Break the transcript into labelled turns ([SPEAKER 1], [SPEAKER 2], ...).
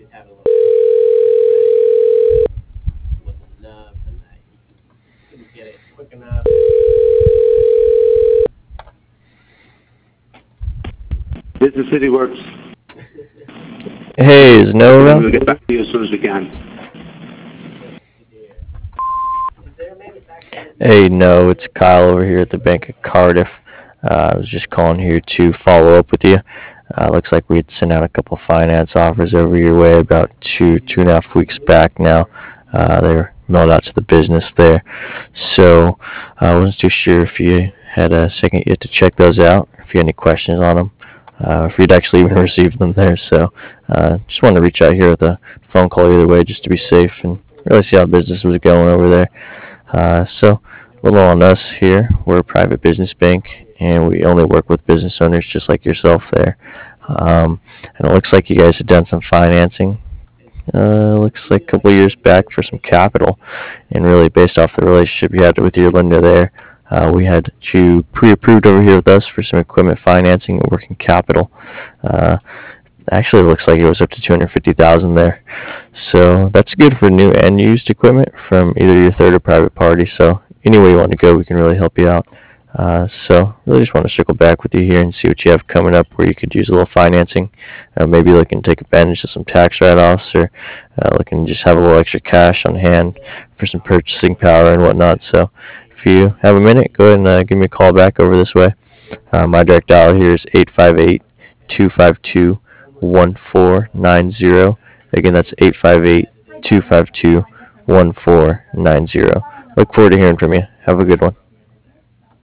[SPEAKER 1] having a little trouble today. Wasn't enough, and he couldn't get it quick enough.
[SPEAKER 2] This is City Works.
[SPEAKER 3] Hey, is Noah
[SPEAKER 2] We'll
[SPEAKER 3] around?
[SPEAKER 2] get back to you as soon as we can.
[SPEAKER 1] Good dear. Is there a manufacturer?
[SPEAKER 3] Hey, no, it's Kyle over here at the Bank of Cardiff. I was just calling here to follow up with you. Looks like we had sent out a couple finance offers over your way about 2.5 weeks back now. They were mailed out to the business there. So I wasn't too sure if you had a second yet to check those out, if you had any questions on them, if you'd actually even received them there. So just wanted to reach out here with a phone call either way just to be safe and really see how business was going over there. So, a little on us here. We're a private business bank, and we only work with business owners just like yourself there. And it looks like you guys have done some financing. Looks like a couple years back for some capital, and really based off the relationship you had with your lender there, we had you pre-approved over here with us for some equipment financing and working capital. Uh, Actually, it looks like it was up to 250,000 there. So that's good for new and used equipment from either your third or private party. So any way you want to go, we can really help you out. So really just want to circle back with you here and see what you have coming up where you could use a little financing. Maybe looking to take advantage of some tax write-offs or looking to just have a little extra cash on hand for some purchasing power and whatnot. So if you have a minute, go ahead and give me a call back over this way. My direct dial here is 858-252-1490. Again, that's 858-252-1490. Look forward to hearing from you. Have a good one.